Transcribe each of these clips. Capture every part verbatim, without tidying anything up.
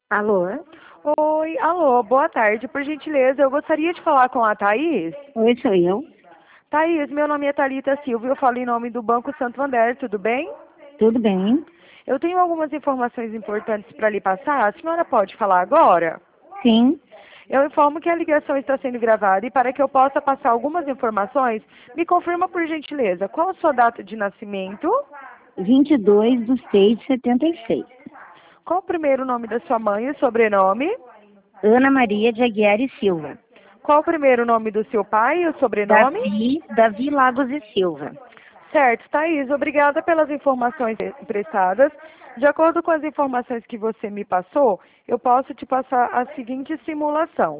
Alô? Oi, alô, boa tarde. Por gentileza, eu gostaria de falar com a Thaís. Oi, sou eu. Thaís, meu nome é Thalita Silva e eu falo em nome do Banco Santander, tudo bem? Tudo bem? Eu tenho algumas informações importantes para lhe passar. A senhora pode falar agora? Sim, Eu informo que a ligação está sendo gravada e para que eu possa passar algumas informações, me confirma por gentileza, qual a sua data de nascimento? vinte e dois de seis de setenta e seis. Qual o primeiro nome da sua mãe e sobrenome? Ana Maria de Aguiar e Silva. Qual o primeiro nome do seu pai e o sobrenome? Davi, Davi Lagos e Silva. Certo, Thaís, obrigada pelas informações prestadas. De acordo com as informações que você me passou, eu posso te passar a seguinte simulação.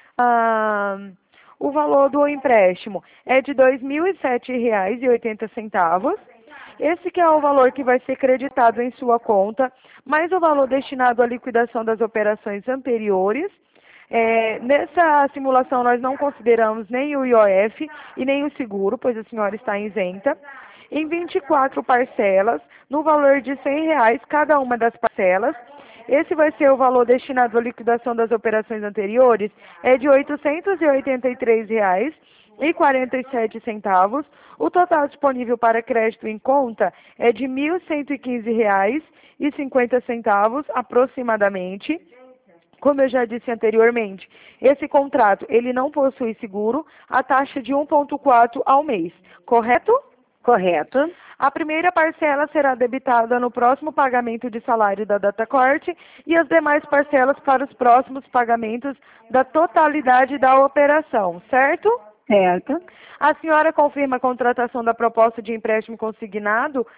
Ah, o valor do empréstimo é de dois mil e sete reais e oitenta centavos. Esse que é o valor que vai ser creditado em sua conta, mais o valor destinado à liquidação das operações anteriores. É, nessa simulação, nós não consideramos nem o I O F e nem o seguro, pois a senhora está isenta. Em vinte e quatro parcelas, no valor de cem reais cada uma das parcelas. Esse vai ser o valor destinado à liquidação das operações anteriores, é de oitocentos e oitenta e três reais e quarenta e sete centavos. O total disponível para crédito em conta é de mil cento e quinze reais e cinquenta centavos aproximadamente. Como eu já disse anteriormente, esse contrato ele não possui seguro, a taxa de um vírgula quatro ao mês, correto? Correto? A primeira parcela será debitada no próximo pagamento de salário da Datacorte e as demais parcelas para os próximos pagamentos da totalidade da operação, certo? Certo. A senhora confirma a contratação da proposta de empréstimo consignado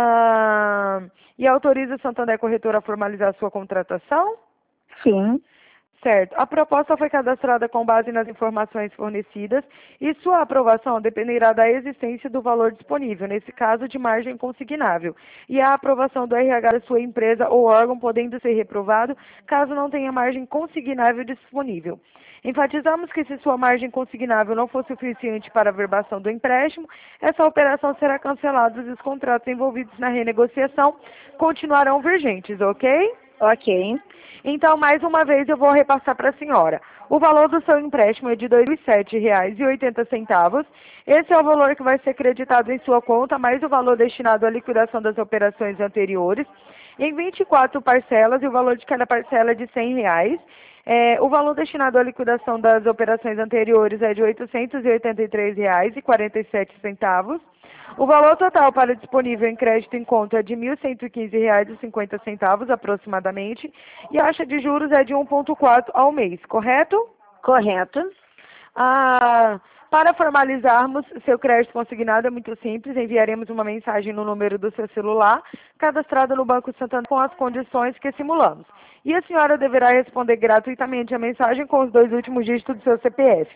ah, e autoriza a Santander Corretora a formalizar sua contratação? Sim. Certo. A proposta foi cadastrada com base nas informações fornecidas e sua aprovação dependerá da existência do valor disponível, nesse caso de margem consignável, e a aprovação do R H da sua empresa ou órgão podendo ser reprovado caso não tenha margem consignável disponível. Enfatizamos que se sua margem consignável não for suficiente para a verbação do empréstimo, essa operação será cancelada e os contratos envolvidos na renegociação continuarão vigentes, ok? Ok. Então, mais uma vez, eu vou repassar para a senhora. O valor do seu empréstimo é de dois mil e sete reais e oitenta centavos. Esse é o valor que vai ser creditado em sua conta, mais o valor destinado à liquidação das operações anteriores, em vinte e quatro parcelas, e o valor de cada parcela é de cem reais. É, o valor destinado à liquidação das operações anteriores é de oitocentos e oitenta e três reais e quarenta e sete centavos. O valor total para disponível em crédito em conta é de mil cento e quinze reais e cinquenta centavos aproximadamente, e a taxa de juros é de um vírgula quatro ao mês, correto? Correto. Ah, para formalizarmos seu crédito consignado é muito simples, enviaremos uma mensagem no número do seu celular, cadastrado no Banco Santander com as condições que simulamos. E a senhora deverá responder gratuitamente a mensagem com os dois últimos dígitos do seu C P F.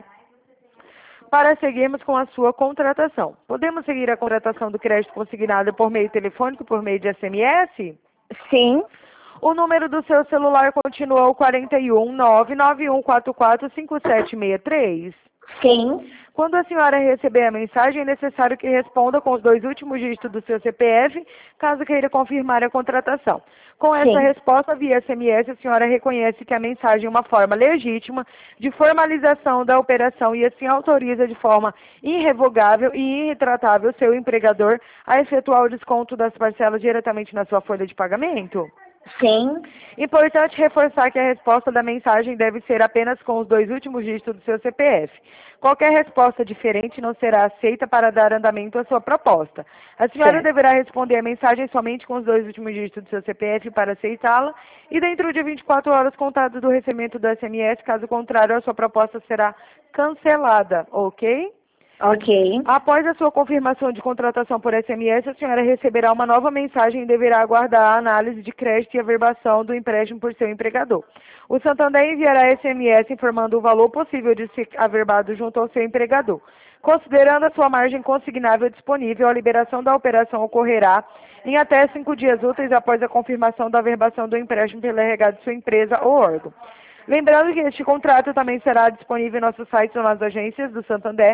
Para seguirmos com a sua contratação. Podemos seguir a contratação do crédito consignado por meio telefônico, por meio de S M S? Sim. O número do seu celular continua o quatro um nove nove um quatro quatro cinco sete seis três? Sim. Quando a senhora receber a mensagem, é necessário que responda com os dois últimos dígitos do seu C P F, caso queira confirmar a contratação. Com essa Sim. resposta via S M S, a senhora reconhece que a mensagem é uma forma legítima de formalização da operação e assim autoriza de forma irrevogável e irretratável seu empregador a efetuar o desconto das parcelas diretamente na sua folha de pagamento? Sim. Importante reforçar que a resposta da mensagem deve ser apenas com os dois últimos dígitos do seu C P F. Qualquer resposta diferente não será aceita para dar andamento à sua proposta. A senhora Certo. deverá responder a mensagem somente com os dois últimos dígitos do seu C P F para aceitá-la e dentro de vinte e quatro horas contadas do recebimento do S M S, caso contrário, a sua proposta será cancelada, ok? Ok. Após a sua confirmação de contratação por S M S, a senhora receberá uma nova mensagem e deverá aguardar a análise de crédito e averbação do empréstimo por seu empregador. O Santander enviará S M S informando o valor possível de ser averbado junto ao seu empregador. Considerando a sua margem consignável disponível, a liberação da operação ocorrerá em até cinco dias úteis após a confirmação da averbação do empréstimo pelo R H de sua empresa ou órgão. Lembrando que este contrato também será disponível em nosso site ou nas agências do Santander,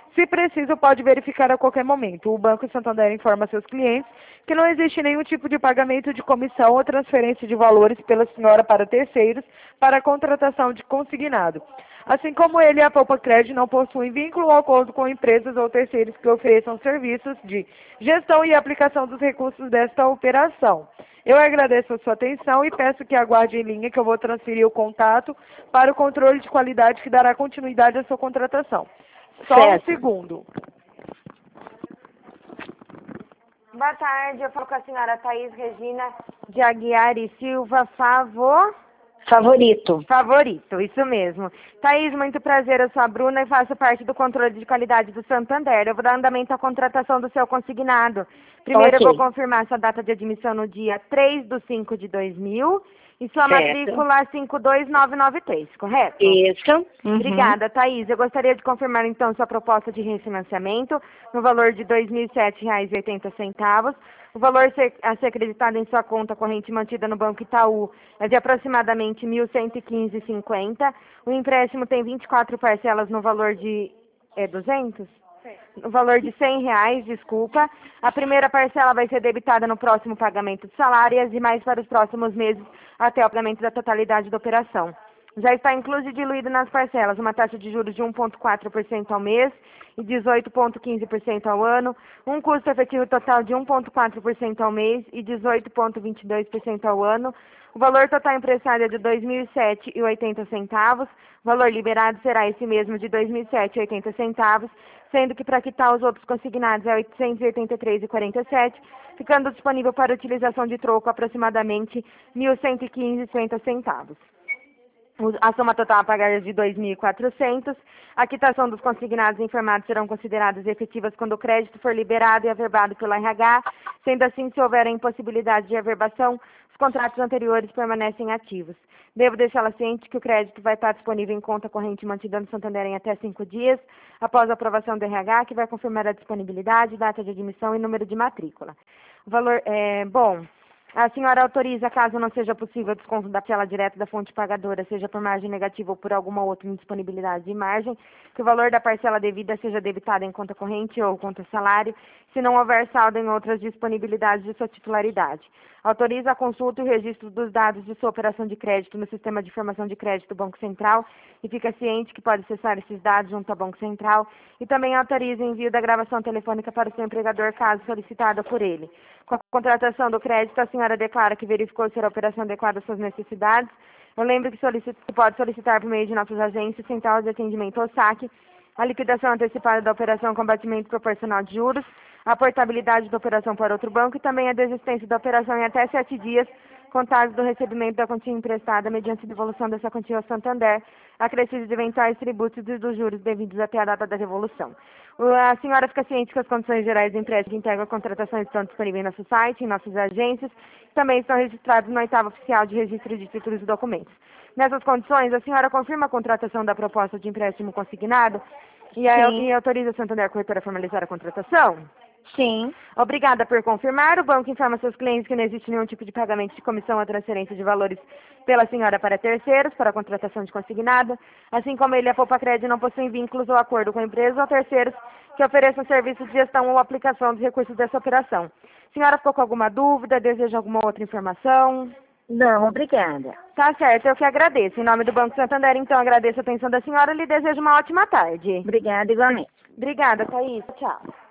Se preciso, pode verificar a qualquer momento. O Banco Santander informa seus clientes que não existe nenhum tipo de pagamento de comissão ou transferência de valores pela senhora para terceiros para a contratação de consignado. Assim como ele e a Poupa Crédito não possuem vínculo ou acordo com empresas ou terceiros que ofereçam serviços de gestão e aplicação dos recursos desta operação. Eu agradeço a sua atenção e peço que aguarde em linha que eu vou transferir o contato para o controle de qualidade que dará continuidade à sua contratação. Só Certo. um segundo. Boa tarde, eu falo com a senhora Thaís Regina de Aguiar e Silva, favor... Favorito. Favorito, isso mesmo. Thaís, muito prazer, eu sou a Bruna e faço parte do controle de qualidade do Santander. Eu vou dar andamento à contratação do seu consignado. Primeiro Ok. eu vou confirmar sua data de admissão no dia três de cinco de dois mil e sua Certo. matrícula cinco dois nove nove três, correto? Isso. Uhum. Obrigada, Thaís. Eu gostaria de confirmar, então, sua proposta de refinanciamento no valor de dois mil e sete reais e oitenta centavos. O valor ser- a ser acreditado em sua conta corrente mantida no Banco Itaú é de aproximadamente mil cento e quinze reais e cinquenta centavos. O empréstimo tem vinte e quatro parcelas no valor de... É duzentos? No valor de cem reais, desculpa. A primeira parcela vai ser debitada no próximo pagamento de salário e as demais para os próximos meses até o pagamento da totalidade da operação. Já está incluso e diluído nas parcelas uma taxa de juros de um vírgula quatro por cento ao mês e dezoito vírgula quinze por cento ao ano, um custo efetivo total de um vírgula quatro por cento ao mês e dezoito vírgula vinte e dois por cento ao ano. O valor total emprestado é de dois mil e sete reais e oitenta centavos. O valor liberado será esse mesmo de dois mil e sete reais e oitenta centavos, sendo que para quitar os outros consignados é oitocentos e oitenta e três reais e quarenta e sete centavos, ficando disponível para utilização de troco aproximadamente mil cento e quinze reais e cinquenta centavos. A soma total a pagar é de dois mil e quatrocentos. A quitação dos consignados informados serão consideradas efetivas quando o crédito for liberado e averbado pelo R H. Sendo assim, se houver a impossibilidade de averbação, os contratos anteriores permanecem ativos. Devo deixá-la ciente que o crédito vai estar disponível em conta corrente mantida no Santander em até cinco dias, após a aprovação do R H, que vai confirmar a disponibilidade, data de admissão e número de matrícula. O valor, é, bom... A senhora autoriza, caso não seja possível o desconto da parcela direta da fonte pagadora, seja por margem negativa ou por alguma outra indisponibilidade de margem, que o valor da parcela devida seja debitado em conta corrente ou conta salário, se não houver saldo em outras disponibilidades de sua titularidade. Autoriza a consulta e o registro dos dados de sua operação de crédito no Sistema de Informação de Crédito do Banco Central e fica ciente que pode acessar esses dados junto ao Banco Central e também autoriza o envio da gravação telefônica para o seu empregador, caso solicitada por ele. Com a contratação do crédito, a senhora declara que verificou ser a operação adequada às suas necessidades. Eu lembro que, solicita, que pode solicitar por meio de nossas agências, Central de Atendimento ou saque, a liquidação antecipada da operação com abatimento proporcional de juros, a portabilidade da operação para outro banco e também a desistência da operação em até sete dias, contados do recebimento da quantia emprestada mediante devolução dessa quantia ao Santander, acrescido de eventuais tributos e dos juros devidos até a data da devolução. A senhora fica ciente que as condições gerais do empréstimo que integram a contratação estão disponíveis em nosso site, em nossas agências, também estão registrados na oitava oficial de registro de títulos e documentos. Nessas condições, a senhora confirma a contratação da proposta de empréstimo consignado e, a, Sim. e autoriza a Santander Corretora a formalizar a contratação? Sim. Obrigada por confirmar. O banco informa seus clientes que não existe nenhum tipo de pagamento de comissão ou transferência de valores pela senhora para terceiros, para a contratação de consignado, assim como ele e a Poupa Crédito não possuem vínculos ou acordo com empresas ou terceiros que ofereçam serviços de gestão ou aplicação dos recursos dessa operação. A senhora ficou com alguma dúvida? Deseja alguma outra informação? Não, obrigada. Tá certo, eu que agradeço. Em nome do Banco Santander, então, agradeço a atenção da senhora e lhe desejo uma ótima tarde. Obrigada igualmente. Obrigada, Thaís. Tchau.